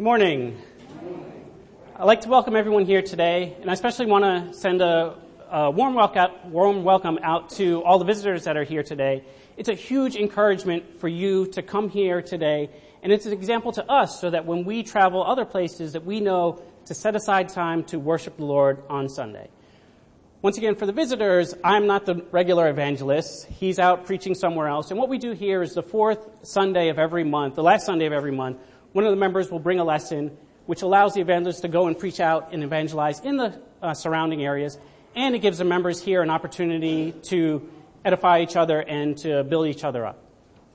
Good morning. I'd like to welcome everyone here today, and I especially want to send a warm welcome out to all the visitors that are here today. It's a huge encouragement for you to come here today, and it's an example to us so that when we travel other places that we know to set aside time to worship the Lord on Sunday. Once again, for the visitors, I'm not the regular evangelist. He's out preaching somewhere else, and what we do here is the fourth Sunday of every month, the last Sunday of every month, one of the members will bring a lesson which allows the evangelist to go and preach out and evangelize in the surrounding areas, and it gives the members here an opportunity to edify each other and to build each other up.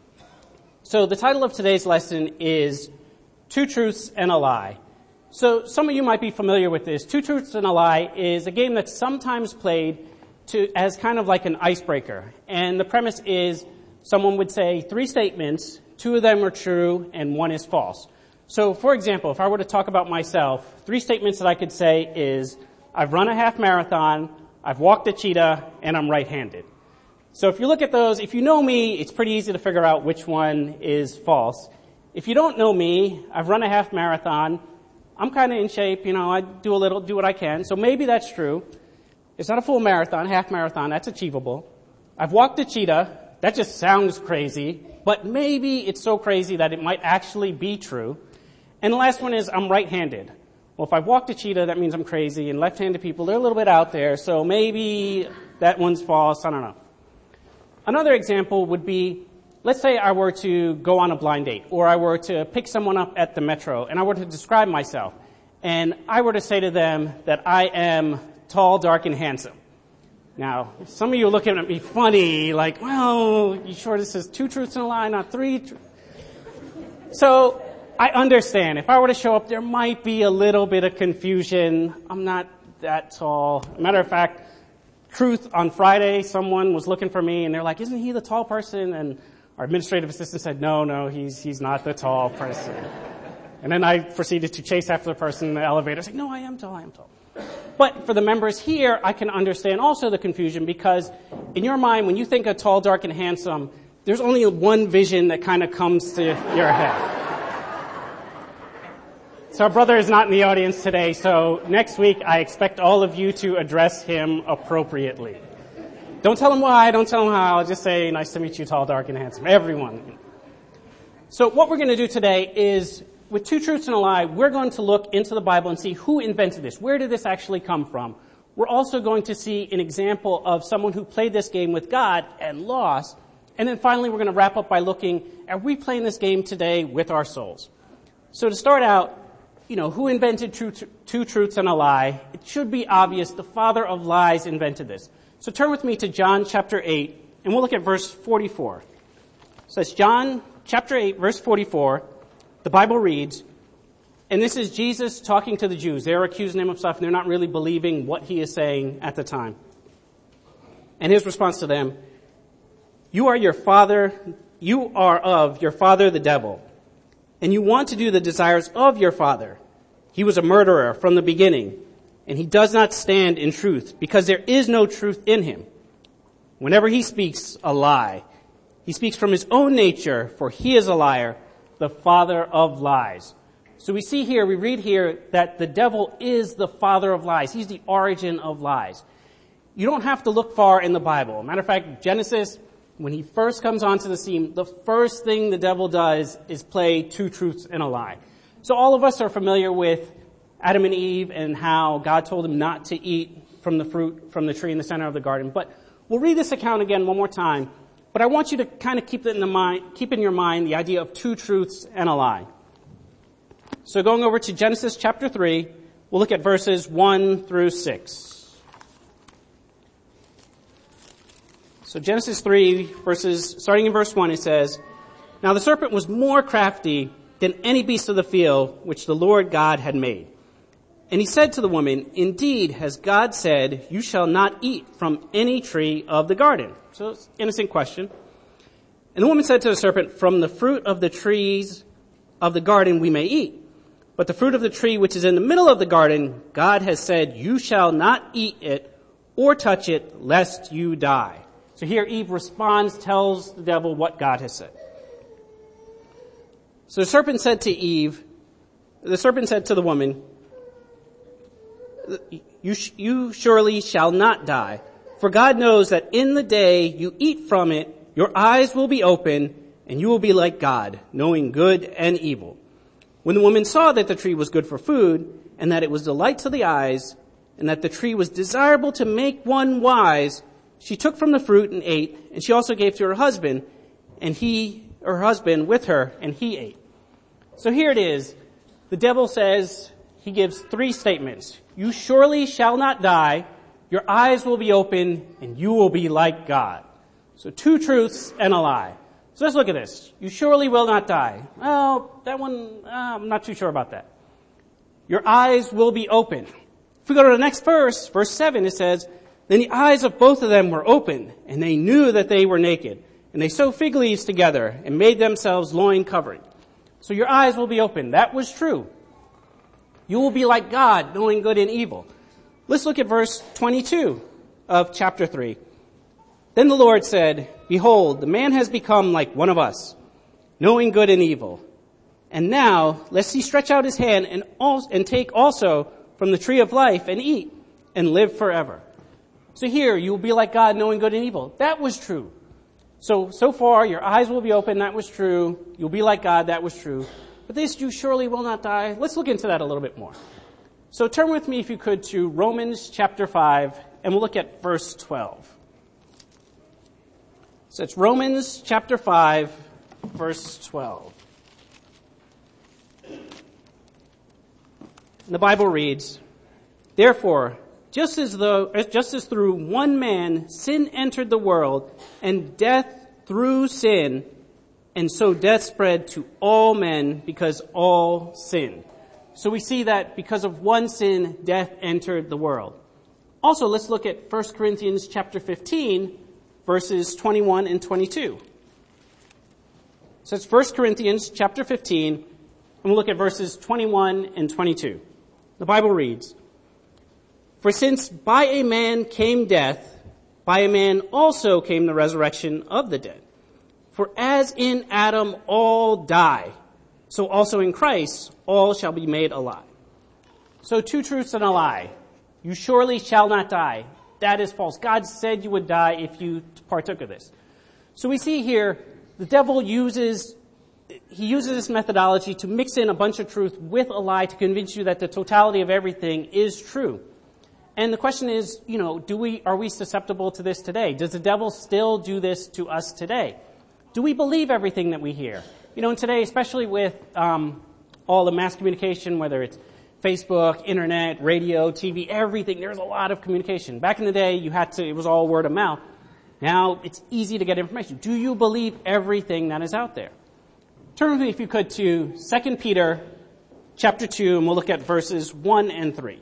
So the title of today's lesson is Two Truths and a Lie. So some of you might be familiar with this. Two Truths and a Lie is a game that's sometimes played as kind of like an icebreaker. And the premise is someone would say three statements, two of them are true and one is false. So, for example, if I were to talk about myself, three statements that I could say is, I've run a half marathon, I've walked a cheetah, and I'm right-handed. So if you look at those, if you know me, it's pretty easy to figure out which one is false. If you don't know me, I've run a half marathon, I'm kind of in shape, I do what I can, so maybe that's true. It's not a full marathon, half marathon, that's achievable. I've walked a cheetah, that just sounds crazy, but maybe it's so crazy that it might actually be true. And the last one is I'm right-handed. Well, if I've walked a cheetah, that means I'm crazy, and left-handed people, they're a little bit out there, so maybe that one's false, I don't know. Another example would be, let's say I were to go on a blind date, or I were to pick someone up at the metro, and I were to describe myself, and I were to say to them that I am tall, dark, and handsome. Now, some of you are looking at me funny, like, well, you sure this is two truths and a lie, not three? So, I understand. If I were to show up, there might be a little bit of confusion. I'm not that tall. Matter of fact, truth, on Friday, someone was looking for me, and they're like, isn't he the tall person? And our administrative assistant said, no, he's not the tall person. And then I proceeded to chase after the person in the elevator. I said, no, I am tall. But for the members here, I can understand also the confusion because in your mind, when you think of tall, dark, and handsome, there's only one vision that kind of comes to your head. So our brother is not in the audience today, so next week I expect all of you to address him appropriately. Don't tell him why, don't tell him how, just say, nice to meet you, tall, dark, and handsome. Everyone. So what we're going to do today is, with Two Truths and a Lie, we're going to look into the Bible and see who invented this. Where did this actually come from? We're also going to see an example of someone who played this game with God and lost. And then finally, we're going to wrap up by looking, are we playing this game today with our souls? So to start out, who invented Two Truths and a Lie? It should be obvious. The father of lies invented this. So turn with me to John chapter 8, and we'll look at verse 44. So it's John chapter 8, verse 44. The Bible reads, and this is Jesus talking to the Jews. They're accusing him of stuff, and they're not really believing what he is saying at the time. And his response to them, you are of your father the devil, and you want to do the desires of your father. He was a murderer from the beginning, and he does not stand in truth, because there is no truth in him. Whenever he speaks a lie, he speaks from his own nature, for he is a liar, the father of lies. So we read here that the devil is the father of lies. He's the origin of lies. You don't have to look far in the Bible. Matter of fact, Genesis, when he first comes onto the scene, the first thing the devil does is play two truths and a lie. So all of us are familiar with Adam and Eve and how God told them not to eat from the fruit from the tree in the center of the garden. But we'll read this account again one more time. But I want you to kind of keep in your mind the idea of two truths and a lie. So going over to Genesis chapter 3, we'll look at verses 1 through 6. So Genesis 3, starting in verse 1, it says, now the serpent was more crafty than any beast of the field which the Lord God had made. And he said to the woman, indeed, has God said, you shall not eat from any tree of the garden? So it's an innocent question. And the woman said to the serpent, from the fruit of the trees of the garden we may eat. But the fruit of the tree which is in the middle of the garden, God has said, you shall not eat it or touch it, lest you die. So here Eve responds, tells the devil what God has said. So the serpent said to Eve, The serpent said to the woman, you surely shall not die, for God knows that in the day you eat from it, your eyes will be open, and you will be like God, knowing good and evil. When the woman saw that the tree was good for food, and that it was delight to the eyes, and that the tree was desirable to make one wise, she took from the fruit and ate, and she also gave to her husband, and her husband with her, and he ate. So here it is. The devil says, he gives three statements. You surely shall not die, your eyes will be open, and you will be like God. So two truths and a lie. So let's look at this. You surely will not die. Well, that one, I'm not too sure about that. Your eyes will be open. If we go to the next verse, verse 7, it says, then the eyes of both of them were open, and they knew that they were naked. And they sewed fig leaves together and made themselves loin covering. So your eyes will be open. That was true. You will be like God, knowing good and evil. Let's look at verse 22 of chapter 3. Then the Lord said, behold, the man has become like one of us, knowing good and evil. And now, lest he stretch out his hand and take also from the tree of life and eat and live forever. So here, you will be like God, knowing good and evil. That was true. So far, your eyes will be open. That was true. You'll be like God. That was true. But this, you surely will not die. Let's look into that a little bit more. So turn with me, if you could, to Romans chapter 5, and we'll look at verse 12. So it's Romans chapter 5, verse 12. And the Bible reads, therefore, just as through one man sin entered the world, and death through sin, and so death spread to all men because all sinned. So we see that because of one sin, death entered the world. Also, let's look at 1 Corinthians chapter 15, verses 21 and 22. So it's 1 Corinthians chapter 15, and we'll look at verses 21 and 22. The Bible reads, for since by a man came death, by a man also came the resurrection of the dead. For as in Adam all die, so also in Christ all shall be made alive. So two truths and a lie. You surely shall not die. That is false. God said you would die if you partook of this. So we see here, the devil uses this methodology to mix in a bunch of truth with a lie to convince you that the totality of everything is true. And the question is, are we susceptible to this today? Does the devil still do this to us today? Do we believe everything that we hear? And today, especially with all the mass communication, whether it's Facebook, internet, radio, TV, everything, there's a lot of communication. Back in the day, it was all word of mouth. Now, it's easy to get information. Do you believe everything that is out there? Turn with me, if you could, to 2 Peter chapter 2, and we'll look at verses 1 and 3.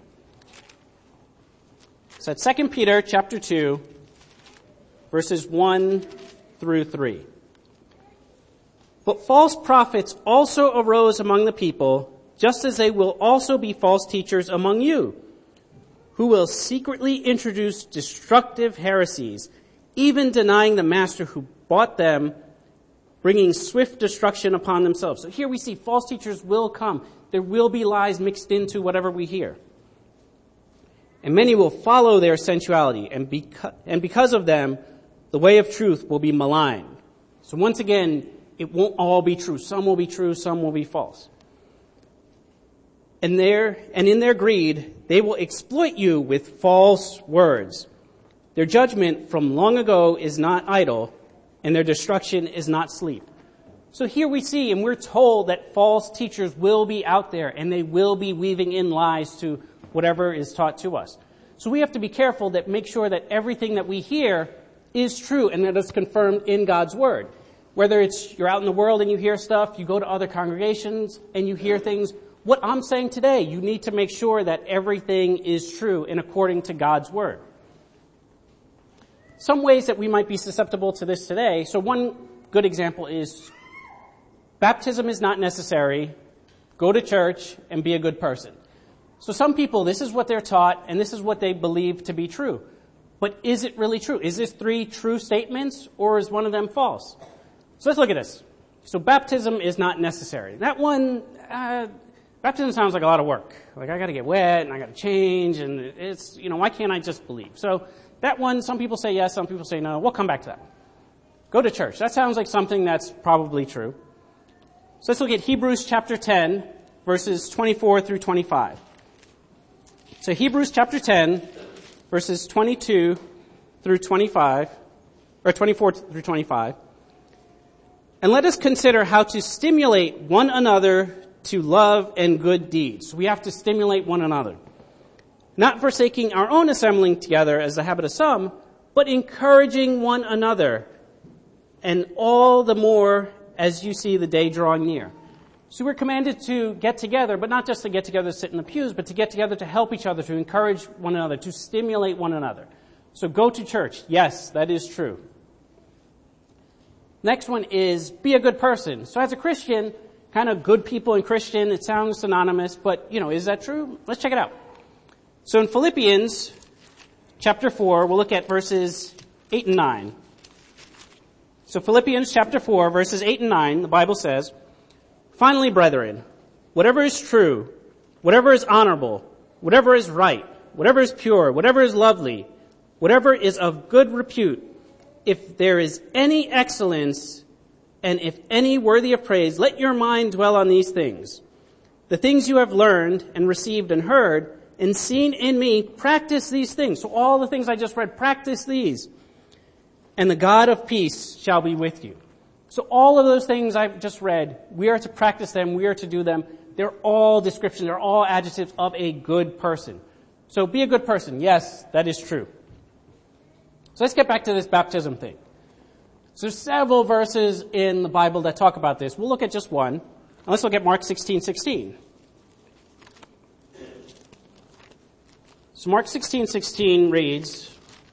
So that's 2 Peter chapter 2, verses 1 through 3. But false prophets also arose among the people, just as they will also be false teachers among you, who will secretly introduce destructive heresies, even denying the master who bought them, bringing swift destruction upon themselves. So here we see false teachers will come. There will be lies mixed into whatever we hear. And many will follow their sensuality, and because of them, the way of truth will be maligned. So once again, it won't all be true. Some will be true, some will be false. And in their greed, they will exploit you with false words. Their judgment from long ago is not idle, and their destruction is not sleep. So here we see, and we're told that false teachers will be out there, and they will be weaving in lies to whatever is taught to us. So we have to be careful that make sure that everything that we hear is true and that it's confirmed in God's Word. Whether it's you're out in the world and you hear stuff, you go to other congregations and you hear things. What I'm saying today, you need to make sure that everything is true and according to God's Word. Some ways that we might be susceptible to this today. So one good example is baptism is not necessary. Go to church and be a good person. So some people, this is what they're taught and this is what they believe to be true. But is it really true? Is this 3 true statements or is one of them false? So let's look at this. So baptism is not necessary. That one, baptism sounds like a lot of work. Like, I got to get wet and I got to change, and it's, why can't I just believe? So that one, some people say yes, some people say no. We'll come back to that one. Go to church. That sounds like something that's probably true. So let's look at Hebrews chapter 10, verses 24 through 25. So Hebrews chapter 10, verses 22 through 25, or 24 through 25. And let us consider how to stimulate one another to love and good deeds. We have to stimulate one another. Not forsaking our own assembling together as the habit of some, but encouraging one another, and all the more as you see the day drawing near. So we're commanded to get together, but not just to get together to sit in the pews, but to get together to help each other, to encourage one another, to stimulate one another. So go to church. Yes, that is true. Next one is be a good person. So as a Christian, kind of good people and Christian, it sounds synonymous, but, is that true? Let's check it out. So in Philippians chapter 4, we'll look at verses 8 and 9. So Philippians chapter 4, verses 8 and 9, the Bible says, "Finally, brethren, whatever is true, whatever is honorable, whatever is right, whatever is pure, whatever is lovely, whatever is of good repute, if there is any excellence, and if any worthy of praise, let your mind dwell on these things. The things you have learned and received and heard and seen in me, practice these things." So all the things I just read, practice these. "And the God of peace shall be with you." So all of those things I've just read, we are to practice them, we are to do them. They're all descriptions, they're all adjectives of a good person. So be a good person. Yes, that is true. So let's get back to this baptism thing. So there's several verses in the Bible that talk about this. We'll look at just one. And let's look at Mark 16:16. So Mark 16:16 reads,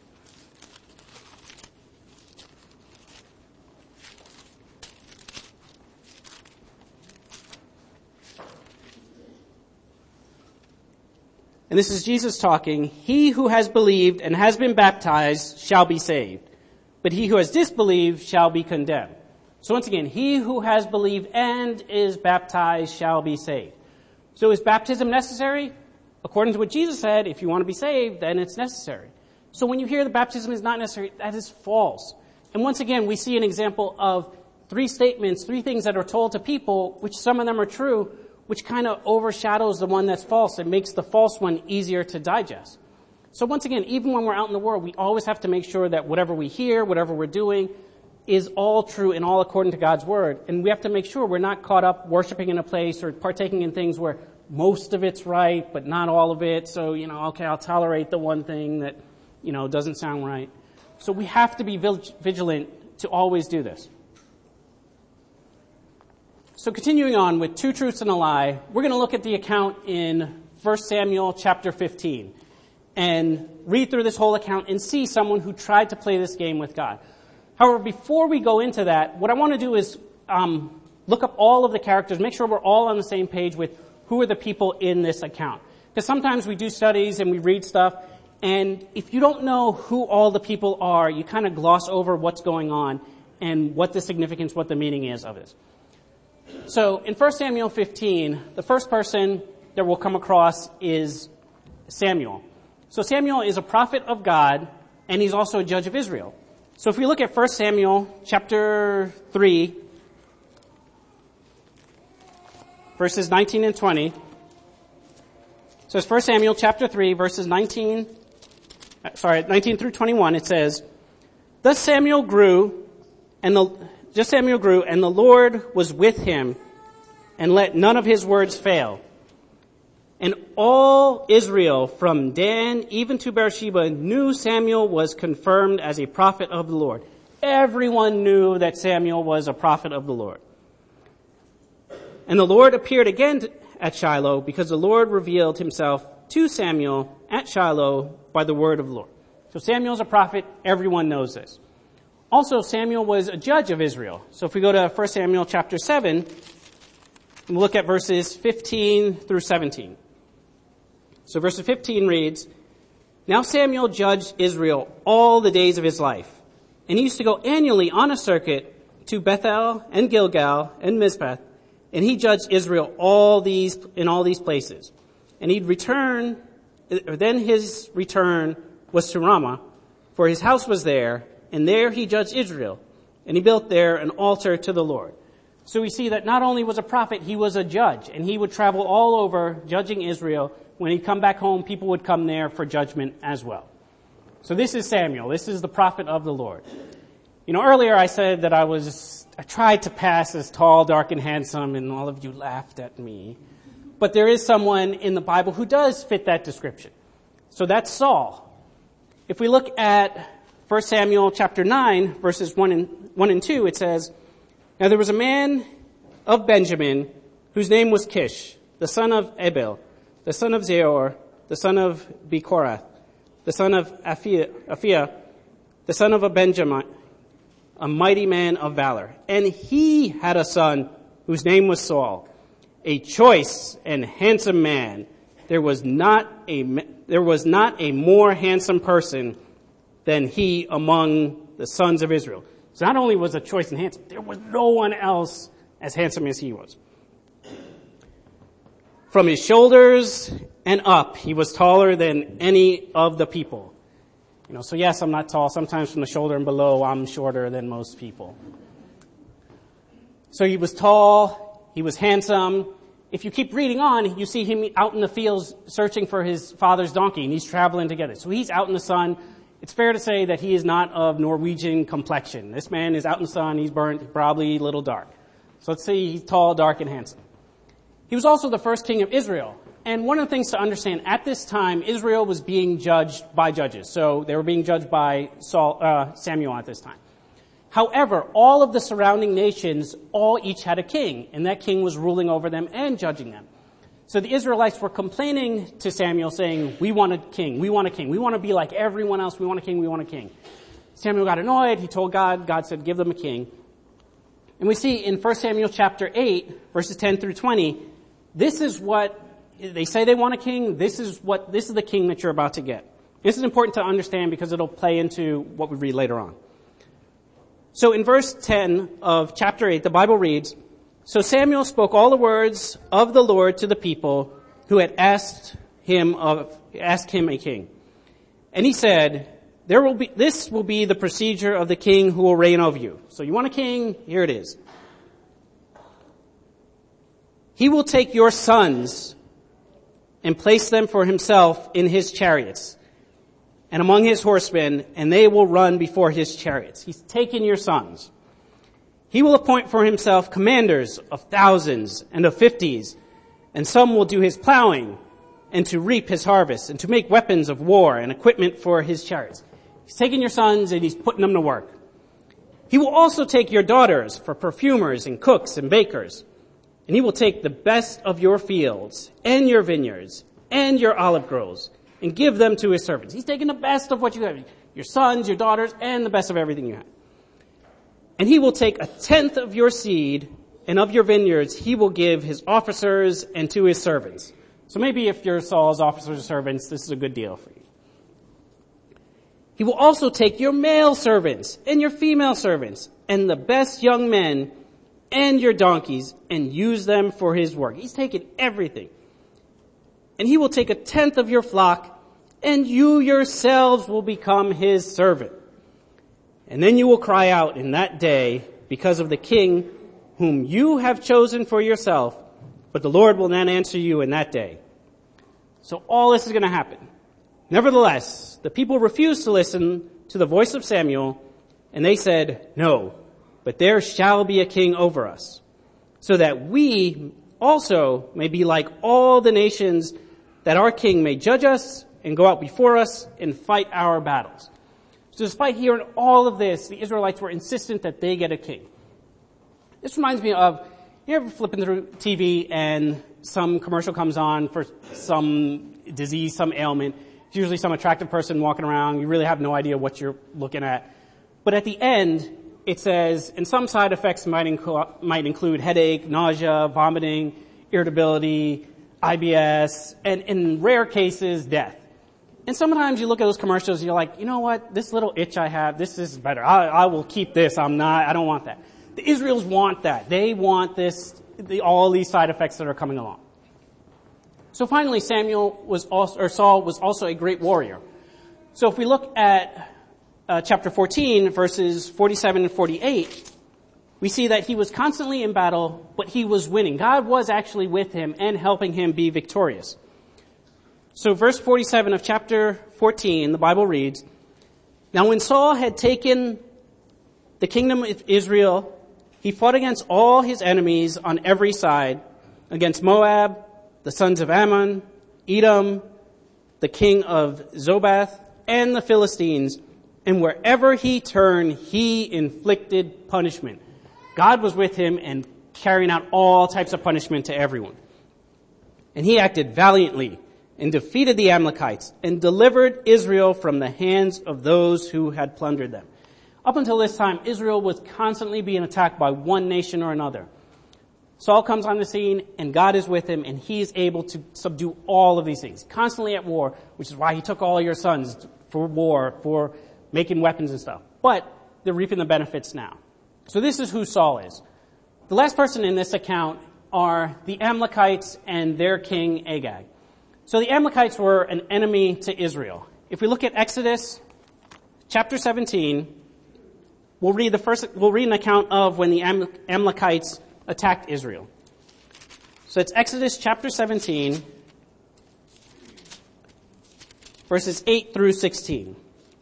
and this is Jesus talking, "He who has believed and has been baptized shall be saved, but he who has disbelieved shall be condemned." So once again, he who has believed and is baptized shall be saved. So is baptism necessary? According to what Jesus said, if you want to be saved, then it's necessary. So when you hear the baptism is not necessary, that is false. And once again, we see an example of three statements, three things that are told to people, which some of them are true, which kind of overshadows the one that's false. It makes the false one easier to digest. So once again, even when we're out in the world, we always have to make sure that whatever we hear, whatever we're doing, is all true and all according to God's word. And we have to make sure we're not caught up worshiping in a place or partaking in things where most of it's right, but not all of it. So, okay, I'll tolerate the one thing that, doesn't sound right. So we have to be vigilant to always do this. So continuing on with two truths and a lie, we're going to look at the account in 1 Samuel chapter 15 and read through this whole account and see someone who tried to play this game with God. However, before we go into that, what I want to do is look up all of the characters, make sure we're all on the same page with who are the people in this account. Because sometimes we do studies and we read stuff, and if you don't know who all the people are, you kind of gloss over what's going on and what the significance, what the meaning is of this. So in 1 Samuel 15, the first person that we'll come across is Samuel. So Samuel is a prophet of God, and he's also a judge of Israel. So if we look at 1 Samuel chapter 3, verses 19 and 20. So it's 1 Samuel chapter 3, verses 19 through 21. It says, Thus Samuel grew, and the Lord was with him, and let none of his words fail. And all Israel, from Dan even to Beersheba, knew Samuel was confirmed as a prophet of the Lord. Everyone knew that Samuel was a prophet of the Lord. And the Lord appeared again at Shiloh, because the Lord revealed himself to Samuel at Shiloh by the word of the Lord. So Samuel's a prophet. Everyone knows this. Also, Samuel was a judge of Israel. So if we go to 1 Samuel chapter 7, we'll look at verses 15 through 17. So verse 15 reads, Now Samuel judged Israel all the days of his life. And he used to go annually on a circuit to Bethel and Gilgal and Mizpah and he judged Israel in all these places. And then his return was to Ramah, for his house was there, and there he judged Israel, and he built there an altar to the Lord. So we see that not only was a prophet, he was a judge, and he would travel all over judging Israel. When he'd come back home, people would come there for judgment as well. So this is Samuel. This is the prophet of the Lord. Earlier I said that I tried to pass as tall, dark, and handsome, and all of you laughed at me. But there is someone in the Bible who does fit that description. So that's Saul. If we look at 1 Samuel chapter 9, verses 1 and 2, it says, "Now there was a man of Benjamin whose name was Kish, the son of Abel, the son of Zeor, the son of Bechorath, the son of Aphiah, the son of a Benjamin, a mighty man of valor. And he had a son whose name was Saul, a choice and handsome man. There was not a more handsome person than he among the sons of Israel." So not only was a choice and handsome, there was no one else as handsome as he was. "From his shoulders and up, he was taller than any of the people." So yes, I'm not tall. Sometimes from the shoulder and below, I'm shorter than most people. So he was tall, he was handsome. If you keep reading on, you see him out in the fields searching for his father's donkey, and he's traveling together. So he's out in the sun. It's fair to say that he is not of Norwegian complexion. This man is out in the sun, he's burnt, probably a little dark. So let's say he's tall, dark, and handsome. He was also the first king of Israel. And one of the things to understand, at this time, Israel was being judged by judges. So they were being judged by Samuel at this time. However, all of the surrounding nations each had a king, and that king was ruling over them and judging them. So the Israelites were complaining to Samuel saying, "We want a king, we want a king, we want to be like everyone else, we want a king, we want a king." Samuel got annoyed, he told God, God said, "Give them a king." And we see in 1 Samuel chapter 8, verses 10 through 20, this is what they say they want a king, this is the king that you're about to get. This is important to understand because it'll play into what we read later on. So in verse 10 of chapter 8, the Bible reads, "So Samuel spoke all the words of the Lord to the people who had asked him a king. And he said, this will be the procedure of the king who will reign over you." So you want a king? Here it is. "He will take your sons and place them for himself in his chariots and among his horsemen, and they will run before his chariots." He's taken your sons. "He will appoint for himself commanders of thousands and of 50s, and some will do his plowing and to reap his harvest and to make weapons of war and equipment for his chariots." He's taking your sons and he's putting them to work. "He will also take your daughters for perfumers and cooks and bakers. And he will take the best of your fields and your vineyards and your olive groves and give them to his servants." He's taking the best of what you have. Your sons, your daughters, and the best of everything you have. "And he will take a tenth of your seed and of your vineyards he will give his officers and to his servants." So maybe if you're Saul's officers or servants, this is a good deal for you. "He will also take your male servants and your female servants and the best young men and your donkeys and use them for his work." He's taken everything. "And he will take a tenth of your flock, and you yourselves will become his servant. And then you will cry out in that day because of the king whom you have chosen for yourself, but the Lord will not answer you in that day." So all this is going to happen. Nevertheless, the people refused to listen to the voice of Samuel, and they said, "No, but there shall be a king over us, so that we also may be like all the nations, that our king may judge us and go out before us and fight our battles." So despite hearing all of this, the Israelites were insistent that they get a king. This reminds me of, you ever flipping through TV and some commercial comes on for some disease, some ailment. It's usually some attractive person walking around. You really have no idea what you're looking at. But at the end, it says, and some side effects might include headache, nausea, vomiting, irritability, IBS, and in rare cases, death. And sometimes you look at those commercials and you're like, you know what, this little itch I have, this is better. I will keep this. I don't want that. The Israels want that. They want this all these side effects that are coming along. So finally, Saul was also a great warrior. So if we look at chapter 14, verses 47 and 48, we see that he was constantly in battle, but he was winning. God was actually with him and helping him be victorious. So verse 47 of chapter 14, the Bible reads, "Now when Saul had taken the kingdom of Israel, he fought against all his enemies on every side, against Moab, the sons of Ammon, Edom, the king of Zobath, and the Philistines. And wherever he turned, he inflicted punishment." God was with him and carrying out all types of punishment to everyone. "And he acted valiantly and defeated the Amalekites and delivered Israel from the hands of those who had plundered them." Up until this time, Israel was constantly being attacked by one nation or another. Saul comes on the scene, and God is with him, and he's able to subdue all of these things. Constantly at war, which is why he took all your sons for war, for making weapons and stuff. But they're reaping the benefits now. So this is who Saul is. The last person in this account are the Amalekites and their king Agag. So the Amalekites were an enemy to Israel. If we look at Exodus chapter 17, we'll read an account of when the Amalekites attacked Israel. So it's Exodus chapter 17, verses 8 through 16.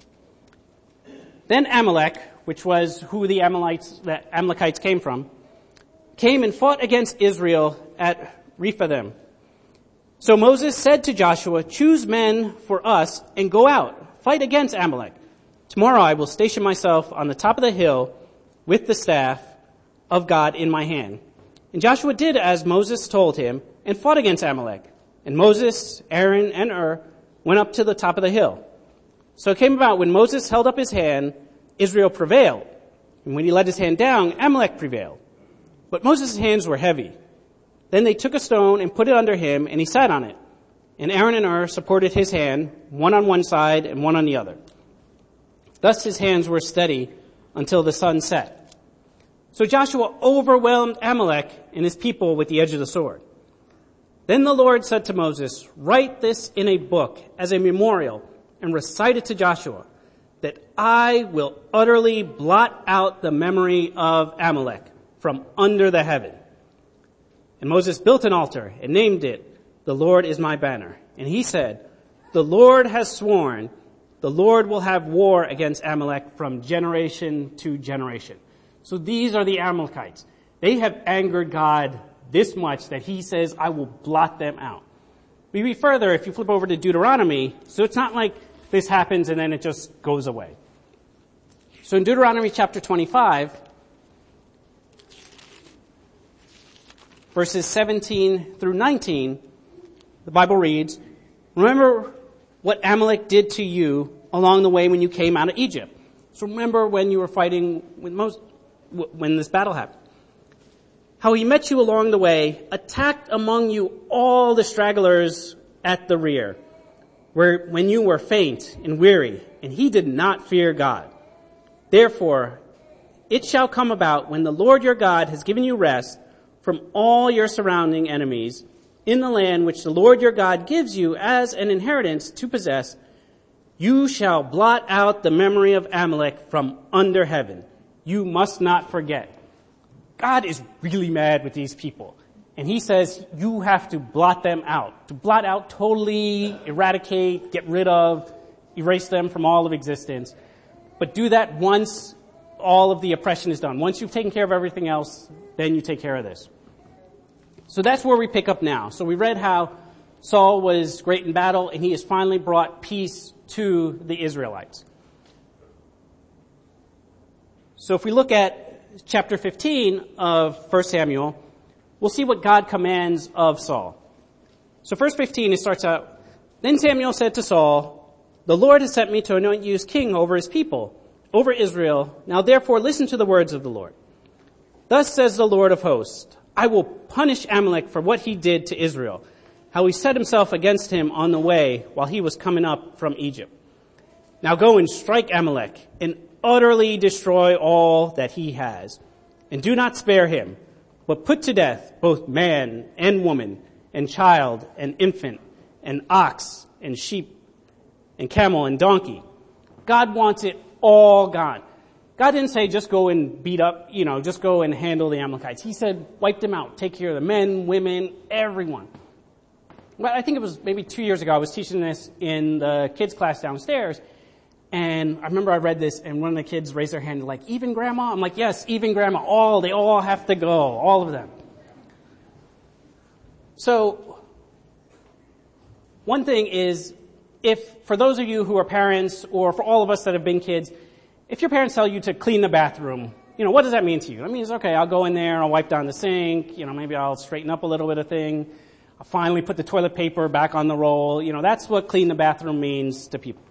"Then Amalek," which was who the Amalekites came from, "came and fought against Israel at Rephidim. So Moses said to Joshua, 'Choose men for us and go out, fight against Amalek. Tomorrow I will station myself on the top of the hill with the staff of God in my hand.' And Joshua did as Moses told him and fought against Amalek. And Moses, Aaron, and Hur went up to the top of the hill. So it came about when Moses held up his hand, Israel prevailed. And when he let his hand down, Amalek prevailed. But Moses' hands were heavy. Then they took a stone and put it under him, and he sat on it. And Aaron and Hur supported his hand, one on one side and one on the other. Thus his hands were steady until the sun set. So Joshua overwhelmed Amalek and his people with the edge of the sword. Then the Lord said to Moses, 'Write this in a book as a memorial and recite it to Joshua, that I will utterly blot out the memory of Amalek from under the heaven.' And Moses built an altar and named it, 'The Lord is my banner.' And he said, 'The Lord has sworn, the Lord will have war against Amalek from generation to generation.'" So these are the Amalekites. They have angered God this much that he says, "I will blot them out." We read further, if you flip over to Deuteronomy, so it's not like this happens and then it just goes away. So in Deuteronomy chapter 25, verses 17 through 19, the Bible reads, "Remember what Amalek did to you along the way when you came out of Egypt." So remember when you were fighting with Moses, when this battle happened. "How he met you along the way, attacked among you all the stragglers at the rear, when you were faint and weary, and he did not fear God. Therefore, it shall come about when the Lord your God has given you rest from all your surrounding enemies in the land which the Lord your God gives you as an inheritance to possess, you shall blot out the memory of Amalek from under heaven. You must not forget." God is really mad with these people. And he says you have to blot them out. To blot out, totally eradicate, get rid of, erase them from all of existence. But do that once all of the oppression is done. Once you've taken care of everything else, then you take care of this. So that's where we pick up now. So we read how Saul was great in battle, and he has finally brought peace to the Israelites. So if we look at chapter 15 of 1 Samuel, we'll see what God commands of Saul. So verse 15, it starts out, "Then Samuel said to Saul, 'The Lord has sent me to anoint you as king over his people, over Israel. Now therefore listen to the words of the Lord. Thus says the Lord of hosts, I will punish Amalek for what he did to Israel, how he set himself against him on the way while he was coming up from Egypt. Now go and strike Amalek and utterly destroy all that he has, and do not spare him, but put to death both man and woman, and child and infant, and ox and sheep, and camel and donkey. God wants it all gone. God didn't say just go and beat up, just go and handle the Amalekites. He said wipe them out, take care of the men, women, everyone. Well, I think it was maybe 2 years ago, I was teaching this in the kids' class downstairs, and I remember I read this, and one of the kids raised their hand, like, even grandma? I'm like, yes, even grandma. They all have to go, all of them. So, one thing is, for those of you who are parents, or for all of us that have been kids, if your parents tell you to clean the bathroom, what does that mean to you? That means, okay, I'll go in there, I'll wipe down the sink, maybe I'll straighten up a little bit of thing, I'll finally put the toilet paper back on the roll, that's what clean the bathroom means to people.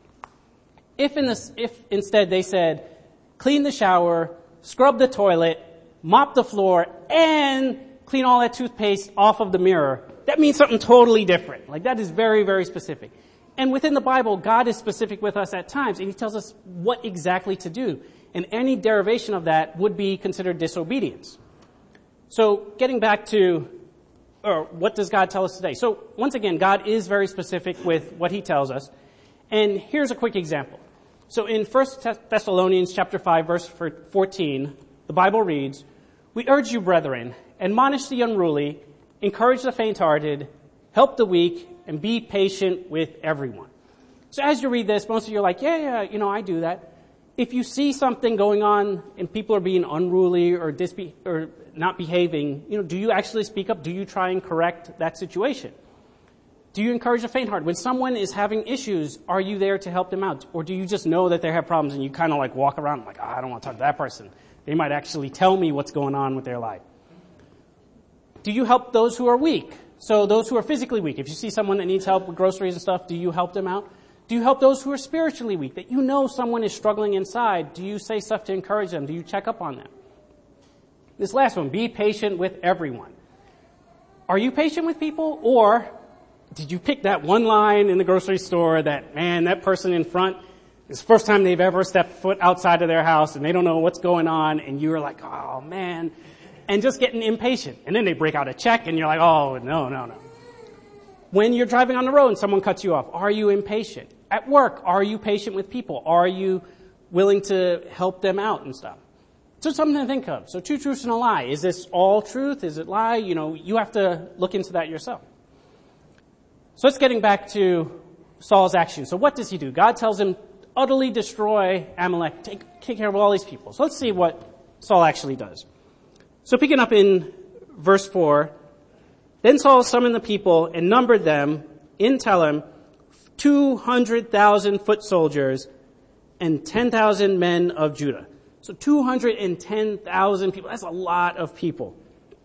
If instead they said, clean the shower, scrub the toilet, mop the floor, and clean all that toothpaste off of the mirror, that means something totally different. Like, that is very, very specific. And within the Bible, God is specific with us at times, and He tells us what exactly to do. And any derivation of that would be considered disobedience. So, getting back to, what does God tell us today? So, once again, God is very specific with what He tells us. And here's a quick example. So, in 1 Thessalonians chapter 5, verse 14, the Bible reads, "We urge you, brethren, admonish the unruly, encourage the faint-hearted, help the weak, and be patient with everyone." So as you read this, most of you are like, yeah, I do that. If you see something going on and people are being unruly or not behaving, do you actually speak up? Do you try and correct that situation? Do you encourage the faint-hearted? When someone is having issues, are you there to help them out? Or do you just know that they have problems and you kind of like walk around like, I don't want to talk to that person. They might actually tell me what's going on with their life. Do you help those who are weak? So those who are physically weak, if you see someone that needs help with groceries and stuff, do you help them out? Do you help those who are spiritually weak, that someone is struggling inside? Do you say stuff to encourage them? Do you check up on them? This last one, be patient with everyone. Are you patient with people, or did you pick that one line in the grocery store that person in front, it's the first time they've ever stepped foot outside of their house and they don't know what's going on, and you're like, oh man, and just getting impatient. And then they break out a check and you're like, oh, no. When you're driving on the road and someone cuts you off, are you impatient? At work, are you patient with people? Are you willing to help them out and stuff? So something to think of. So 2 truths and a lie. Is this all truth? Is it lie? You have to look into that yourself. So let's getting back to Saul's action. So what does he do? God tells him, utterly destroy Amalek. Take care of all these people. So let's see what Saul actually does. So picking up in verse 4, then Saul summoned the people and numbered them in Telem 200,000 foot soldiers and 10,000 men of Judah. So 210,000 people. That's a lot of people.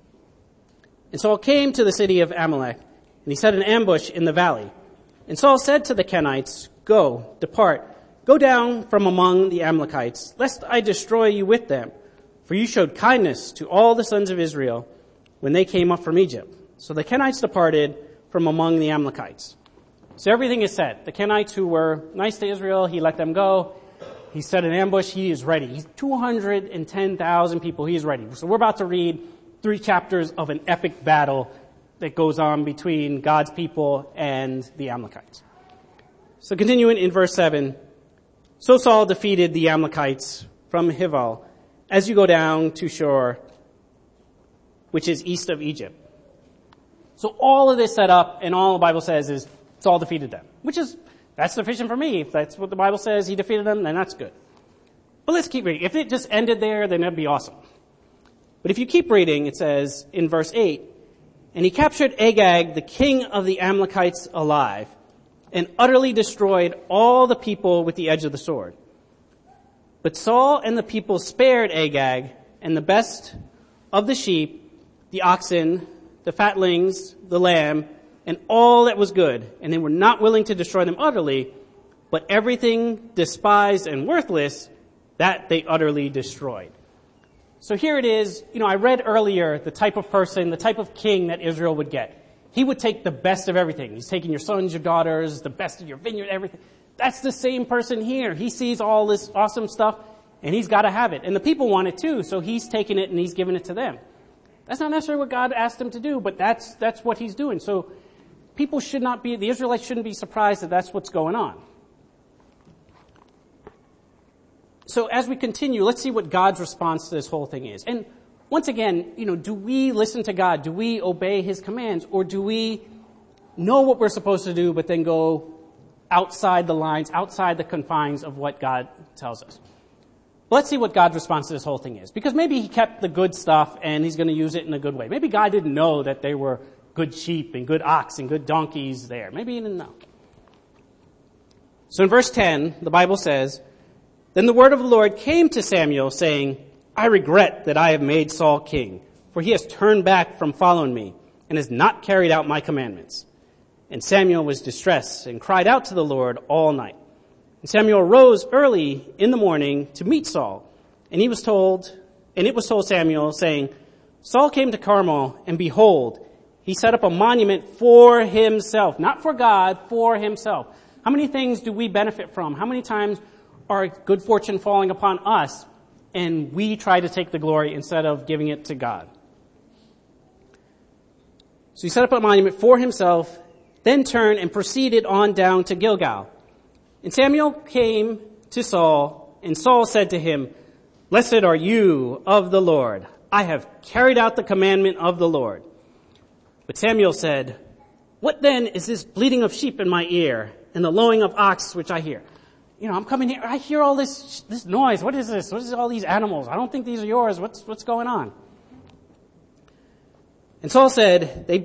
And Saul came to the city of Amalek, and he set an ambush in the valley. And Saul said to the Kenites, go, depart, go down from among the Amalekites, lest I destroy you with them. For you showed kindness to all the sons of Israel when they came up from Egypt. So the Kenites departed from among the Amalekites. So everything is set. The Kenites who were nice to Israel, he let them go. He set an ambush. He is ready. He's 210,000 people. He is ready. So we're about to read 3 chapters of an epic battle that goes on between God's people and the Amalekites. So continuing in verse 7, so Saul defeated the Amalekites from Hival as you go down to Shur, which is east of Egypt. So all of this set up, and all the Bible says is Saul defeated them, that's sufficient for me. If that's what the Bible says, he defeated them, then that's good. But let's keep reading. If it just ended there, then that'd be awesome. But if you keep reading, it says in verse 8, and he captured Agag, the king of the Amalekites, alive, and utterly destroyed all the people with the edge of the sword. But Saul and the people spared Agag, and the best of the sheep, the oxen, the fatlings, the lamb, and all that was good, and they were not willing to destroy them utterly, but everything despised and worthless, that they utterly destroyed. So here it is. I read earlier the type of person, the type of king that Israel would get. He would take the best of everything. He's taking your sons, your daughters, the best of your vineyard, everything. That's the same person here. He sees all this awesome stuff, and he's got to have it. And the people want it too, so he's taking it and he's giving it to them. That's not necessarily what God asked him to do, but that's what he's doing. So the Israelites shouldn't be surprised that that's what's going on. So as we continue, let's see what God's response to this whole thing is. And once again, do we listen to God? Do we obey his commands? Or do we know what we're supposed to do, but then go outside the lines, outside the confines of what God tells us? Let's see what God's response to this whole thing is. Because maybe he kept the good stuff and he's going to use it in a good way. Maybe God didn't know that they were good sheep and good ox and good donkeys there. Maybe he didn't know. So in verse 10, the Bible says, "Then the word of the Lord came to Samuel, saying, I regret that I have made Saul king, for he has turned back from following me and has not carried out my commandments." And Samuel was distressed and cried out to the Lord all night. And Samuel arose early in the morning to meet Saul. And it was told Samuel, saying, "Saul came to Carmel, and behold, he set up a monument for himself," not for God, for himself. How many things do we benefit from? How many times are good fortune falling upon us, and we try to take the glory instead of giving it to God? So he set up a monument for himself, then turned and proceeded on down to Gilgal. And Samuel came to Saul, and Saul said to him, "Blessed are you of the Lord. I have carried out the commandment of the Lord." But Samuel said, "What then is this bleating of sheep in my ear and the lowing of ox which I hear?" I'm coming here, I hear all this noise. What is this? What is all these animals? I don't think these are yours. What's going on? And Saul said, They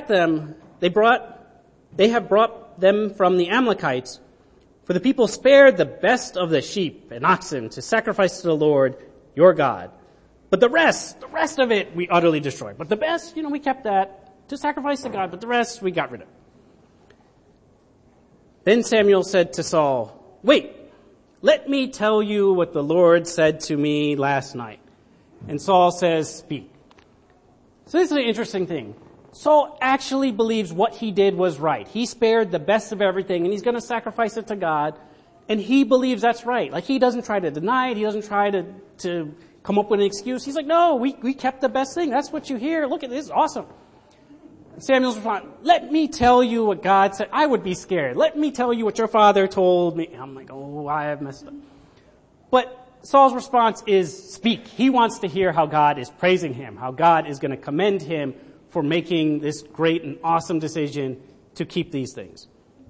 have brought them from the Amalekites, for the people spared the best of the sheep and oxen to sacrifice to the Lord your God. But the rest of it we utterly destroyed. But the best, we kept that to sacrifice to God, but the rest we got rid of. Then Samuel said to Saul, "Wait, let me tell you what the Lord said to me last night." And Saul says, "Speak." So this is an interesting thing. Saul actually believes what he did was right. He spared the best of everything, and he's going to sacrifice it to God, and he believes that's right. Like, he doesn't try to deny it. He doesn't try to come up with an excuse. He's like, "No, we kept the best thing. That's what you hear. Look at this. Awesome." Samuel's response, "Let me tell you what God said." I would be scared. "Let me tell you what your father told me." I'm like, "Oh, I have messed up." But Saul's response is speak. He wants to hear how God is praising him, how God is going to commend him for making this great and awesome decision to keep these things.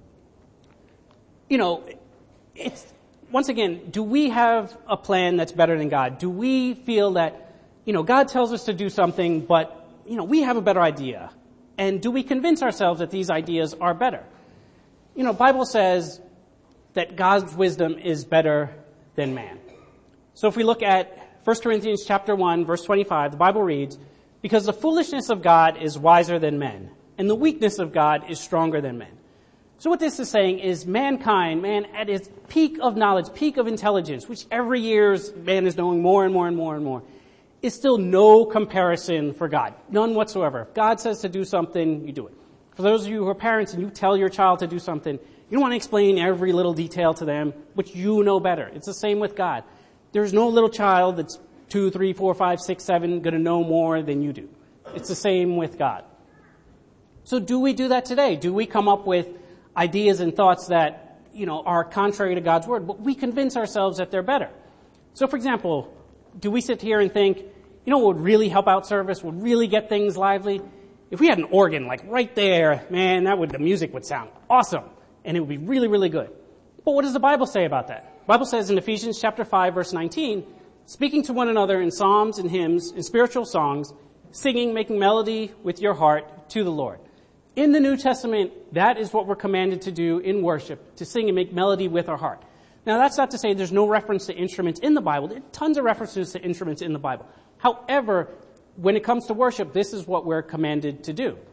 Once again, do we have a plan that's better than God? Do we feel that, God tells us to do something, but, we have a better idea? And do we convince ourselves that these ideas are better? Bible says that God's wisdom is better than man. So if we look at 1 Corinthians chapter 1, verse 25, the Bible reads, "Because the foolishness of God is wiser than men, and the weakness of God is stronger than men." So what this is saying is mankind, man at its peak of knowledge, peak of intelligence, which every year man is knowing more and more and more and more, is still no comparison for God. None whatsoever. If God says to do something, you do it. For those of you who are parents and you tell your child to do something, you don't want to explain every little detail to them, which you know better. It's the same with God. There's no little child that's 2, 3, 4, 5, 6, 7 going to know more than you do. It's the same with God. So do we do that today? Do we come up with ideas and thoughts that, are contrary to God's word, but we convince ourselves that they're better? So for example, do we sit here and think, what would really help out service, would really get things lively? If we had an organ like right there, man, the music would sound awesome, and it would be really, really good. But what does the Bible say about that? The Bible says in Ephesians chapter 5, verse 19, "Speaking to one another in psalms and hymns and spiritual songs, singing, making melody with your heart to the Lord." In the New Testament, that is what we're commanded to do in worship, to sing and make melody with our heart. Now, that's not to say there's no reference to instruments in the Bible. There are tons of references to instruments in the Bible. However, when it comes to worship, this is what we're commanded to do.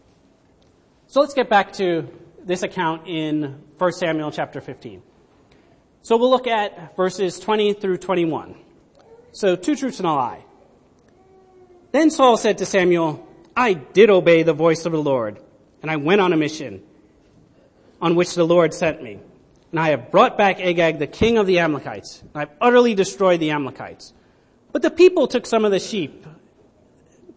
So let's get back to this account in 1 Samuel chapter 15. So we'll look at verses 20 through 21. So 2 truths and a lie. Then Saul said to Samuel, "I did obey the voice of the Lord, and I went on a mission on which the Lord sent me. And I have brought back Agag, the king of the Amalekites. And I've utterly destroyed the Amalekites. But the people took some of the sheep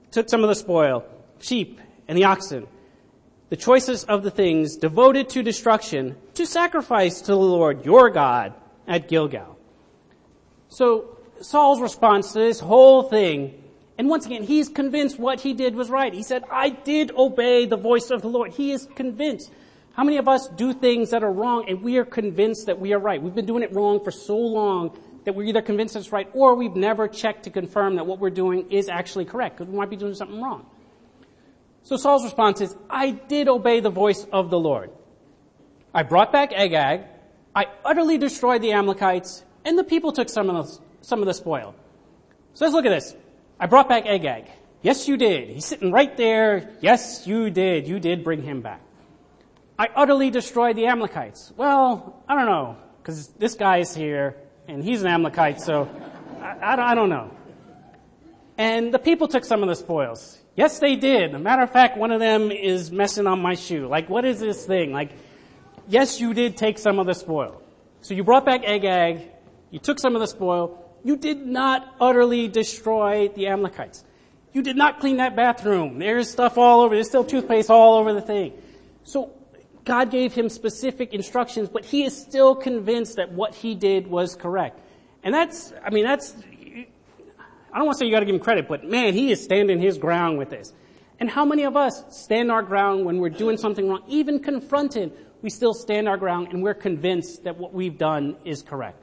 took some of the spoil, sheep and the oxen, the choicest of the things devoted to destruction, to sacrifice to the Lord your God at Gilgal. So Saul's response to this whole thing, and once again, he's convinced what he did was right. He said, I did obey the voice of the Lord. He is convinced. How many of us do things that are wrong and we are convinced that we are right? We've been doing it wrong for so long that we're either convinced it's right or we've never checked to confirm that what we're doing is actually correct because we might be doing something wrong. So Saul's response is, I did obey the voice of the Lord. I brought back Agag. I utterly destroyed the Amalekites, and the people took some of the spoil. So let's look at this. I brought back Agag. Yes, you did. He's sitting right there. Yes, you did. You did bring him back. I utterly destroyed the Amalekites. Well, I don't know, because this guy is here, and he's an Amalekite, so I don't know. And the people took some of the spoils. Yes, they did. As a matter of fact, one of them is messing on my shoe. Like, what is this thing? Like, yes, you did take some of the spoil. So you brought back Agag. You took some of the spoil. You did not utterly destroy the Amalekites. You did not clean that bathroom. There's stuff all over. There's still toothpaste all over the thing. So God gave him specific instructions, but he is still convinced that what he did was correct. And that's, I don't want to say you got to give him credit, but man, he is standing his ground with this. And how many of us stand our ground when we're doing something wrong? Even confronted, we still stand our ground and we're convinced that what we've done is correct.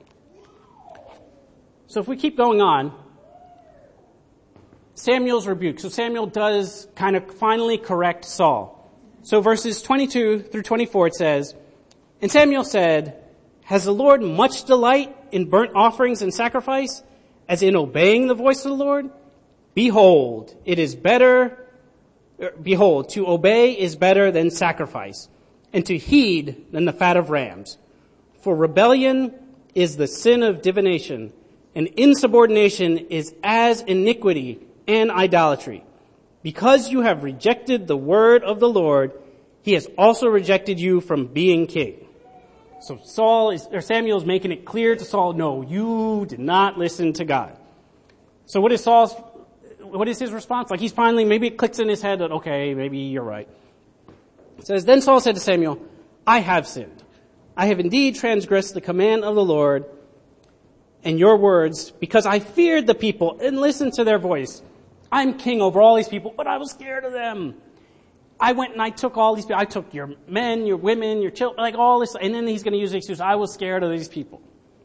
So if we keep going on, Samuel's rebuke. So Samuel does kind of finally correct Saul. So verses 22 through 24 it says, And Samuel said, Has the Lord much delight in burnt offerings and sacrifice, as in obeying the voice of the Lord? Behold, to obey is better than sacrifice, and to heed than the fat of rams. For rebellion is the sin of divination, and insubordination is as iniquity and idolatry. Because you have rejected the word of the Lord, he has also rejected you from being king. So Samuel is making it clear to Saul, no, you did not listen to God. So what is his response? Like he's finally, maybe it clicks in his head that, okay, maybe you're right. It says, Then Saul said to Samuel, I have sinned. I have indeed transgressed the command of the Lord and your words, because I feared the people and listened to their voice. I'm king over all these people, but I was scared of them. I went and I took all these people. I took your men, your women, your children, like all this. And then he's going to use the excuse, I was scared of these people.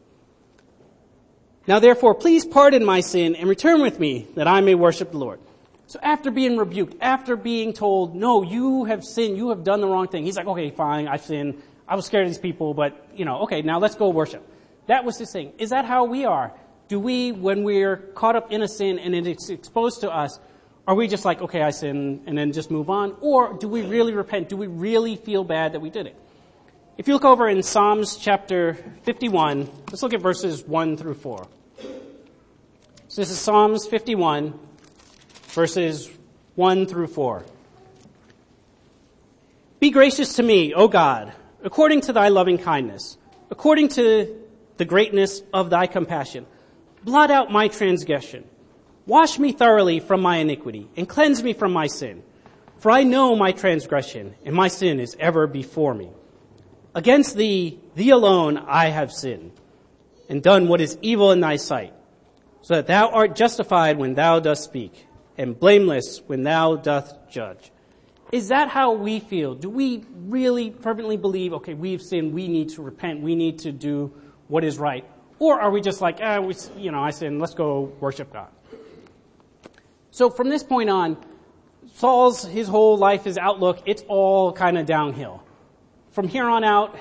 Now therefore, please pardon my sin and return with me that I may worship the Lord. So after being rebuked, after being told, no, you have sinned, you have done the wrong thing. He's like, okay, fine, I've sinned. I was scared of these people, but okay, now let's go worship. That was his thing. Is that how we are? Do we, when we're caught up in a sin and it's exposed to us, are we just like, okay, I sin, and then just move on? Or do we really repent? Do we really feel bad that we did it? If you look over in Psalms chapter 51, let's look at verses 1 through 4. So this is Psalms 51, verses 1 through 4. Be gracious to me, O God, according to thy loving kindness, according to the greatness of thy compassion. Blot out my transgression. Wash me thoroughly from my iniquity, and cleanse me from my sin. For I know my transgression, and my sin is ever before me. Against thee alone I have sinned, and done what is evil in thy sight, so that thou art justified when thou dost speak, and blameless when thou dost judge. Is that how we feel? Do we really fervently believe, okay, we've sinned, we need to repent, we need to do what is right? Or are we just like, I sinned, let's go worship God? So from this point on, his whole life, his outlook, it's all kind of downhill. From here on out,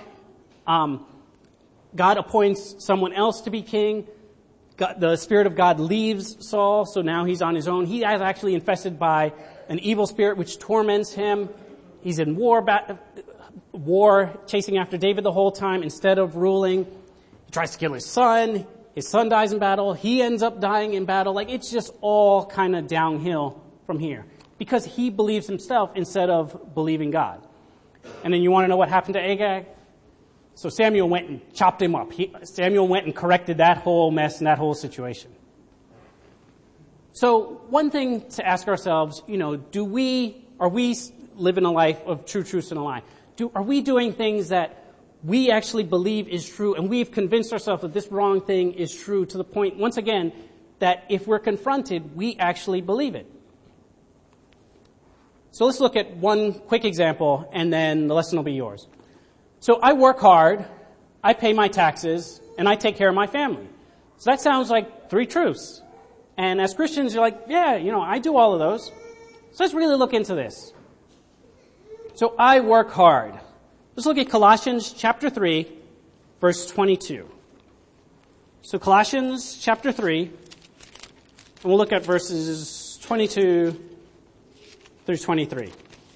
God appoints someone else to be king. The Spirit of God leaves Saul, so now he's on his own. He is actually infested by an evil spirit which torments him. He's in war, chasing after David the whole time instead of ruling. He tries to kill his son. His son dies in battle. He ends up dying in battle. Like, it's just all kind of downhill from here because he believes himself instead of believing God. And then you want to know what happened to Agag? So Samuel went and chopped him up. Samuel went and corrected that whole mess and that whole situation. So one thing to ask ourselves, are we living a life of true truths and a lie? Are we doing things that we actually believe is true, and we've convinced ourselves that this wrong thing is true to the point, once again, that if we're confronted, we actually believe it? So let's look at one quick example, and then the lesson will be yours. So I work hard, I pay my taxes, and I take care of my family. So that sounds like three truths. And as Christians, you're like, yeah, I do all of those. So let's really look into this. So I work hard. Let's look at Colossians chapter 3, verse 22. So Colossians chapter 3, and we'll look at verses 22 through 23.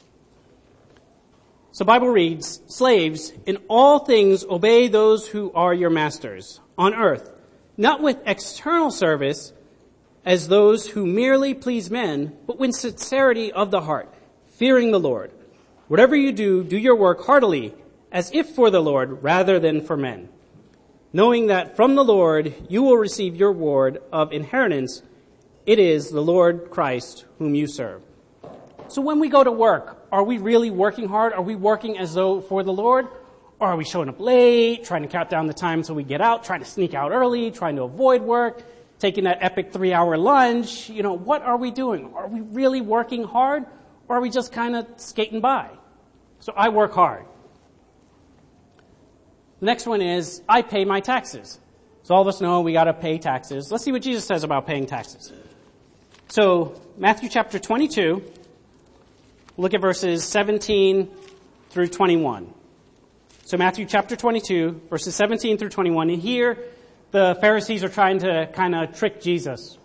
So the Bible reads, "Slaves, in all things obey those who are your masters on earth, not with external service as those who merely please men, but with sincerity of the heart, fearing the Lord. Whatever you do, do your work heartily, as if for the Lord rather than for men, knowing that from the Lord you will receive your reward of inheritance. It is the Lord Christ whom you serve." So when we go to work, are we really working hard? Are we working as though for the Lord? Or are we showing up late, trying to count down the time until we get out, trying to sneak out early, trying to avoid work, taking that epic 3-hour lunch? What are we doing? Are we really working hard? Or are we just kind of skating by? So I work hard. The next one is, I pay my taxes. So all of us know we got to pay taxes. Let's see what Jesus says about paying taxes. So Matthew chapter 22, look at verses 17 through 21. So Matthew chapter 22, verses 17 through 21. And here, the Pharisees are trying to kind of trick Jesus.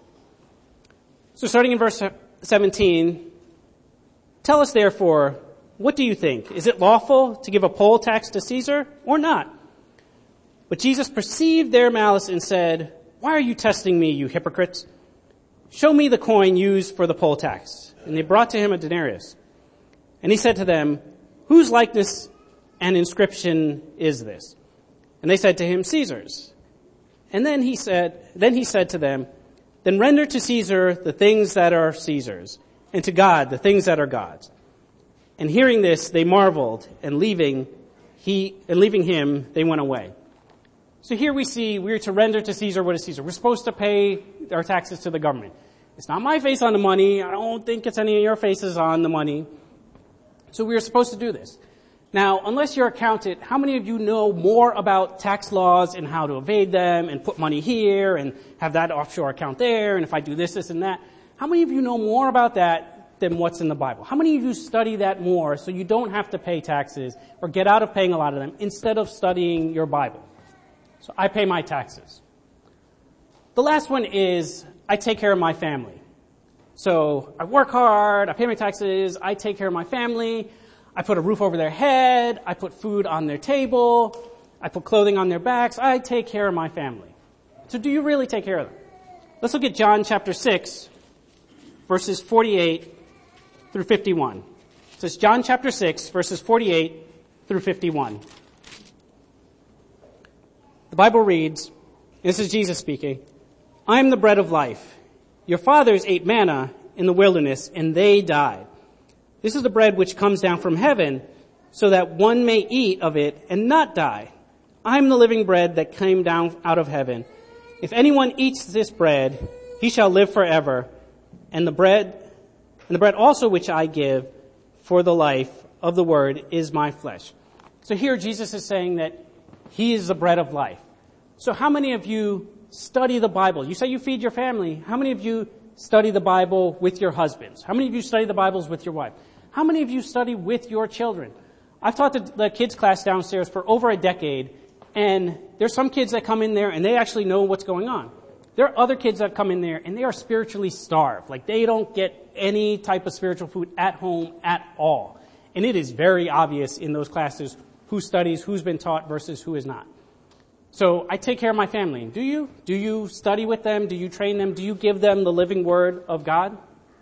So starting in verse 17, "Tell us therefore, what do you think? Is it lawful to give a poll tax to Caesar or not?" But Jesus perceived their malice and said, "Why are you testing me, you hypocrites? Show me the coin used for the poll tax." And they brought to him a denarius. And he said to them, "Whose likeness and inscription is this?" And they said to him, "Caesar's." And then he said to them, "Then render to Caesar the things that are Caesar's, and to God the things that are God's." And hearing this, they marveled, and leaving him, they went away. So here we see we're to render to Caesar what is Caesar. We're supposed to pay our taxes to the government. It's not my face on the money. I don't think it's any of your faces on the money. So we're supposed to do this. Now, unless you're accountant, how many of you know more about tax laws and how to evade them and put money here and have that offshore account there, and if I do this, this, and that? How many of you know more about that than what's in the Bible? How many of you study that more so you don't have to pay taxes or get out of paying a lot of them instead of studying your Bible? So I pay my taxes. The last one is I take care of my family. So I work hard, I pay my taxes, I take care of my family, I put a roof over their head, I put food on their table, I put clothing on their backs, I take care of my family. So do you really take care of them? Let's look at John chapter 6, verses 48 through 51. It says John chapter 6, verses 48 through 51. The Bible reads, this is Jesus speaking, "I am the bread of life. Your fathers ate manna in the wilderness, and they died. This is the bread which comes down from heaven, so that one may eat of it and not die. I am the living bread that came down out of heaven. If anyone eats this bread, he shall live forever. And the bread also which I give for the life of the word is my flesh." So here Jesus is saying that he is the bread of life. So how many of you study the Bible? You say you feed your family. How many of you study the Bible with your husbands? How many of you study the Bibles with your wife? How many of you study with your children? I've taught the kids class downstairs for over a decade, and there's some kids that come in there and they actually know what's going on. There are other kids that come in there and they are spiritually starved. Like they don't get any type of spiritual food at home at all. And it is very obvious in those classes who studies, who's been taught versus who is not. So I take care of my family. Do you? Do you study with them? Do you train them? Do you give them the living word of God?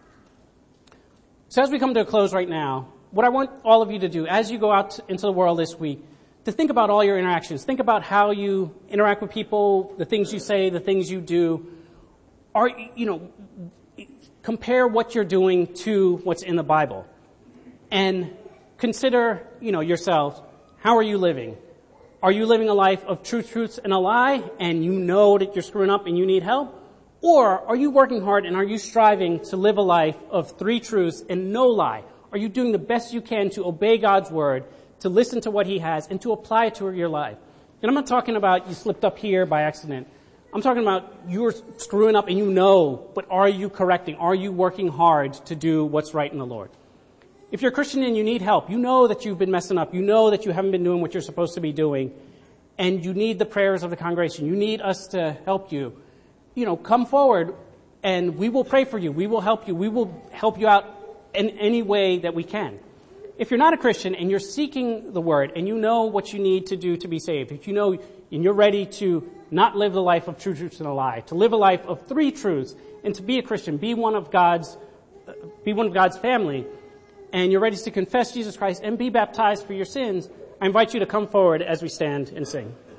So as we come to a close right now, what I want all of you to do as you go out into the world this week, to think about all your interactions. Think about how you interact with people, the things you say, the things you do. compare what you're doing to what's in the Bible. And consider, yourselves, how are you living? Are you living a life of truths and a lie, and you know that you're screwing up and you need help? Or are you working hard and are you striving to live a life of 3 truths and no lie? Are you doing the best you can to obey God's word, to listen to what he has, and to apply it to your life? And I'm not talking about you slipped up here by accident. I'm talking about you're screwing up and you know, but are you correcting? Are you working hard to do what's right in the Lord? If you're a Christian and you need help, you know that you've been messing up. You know that you haven't been doing what you're supposed to be doing. And you need the prayers of the congregation. You need us to help you. Come forward and we will pray for you. We will help you. We will help you out in any way that we can. If you're not a Christian and you're seeking the word and you know what you need to do to be saved, if you know and you're ready to not live the life of 2 truths and a lie, to live a life of 3 truths, and to be a Christian, be one of God's family, and you're ready to confess Jesus Christ and be baptized for your sins, I invite you to come forward as we stand and sing.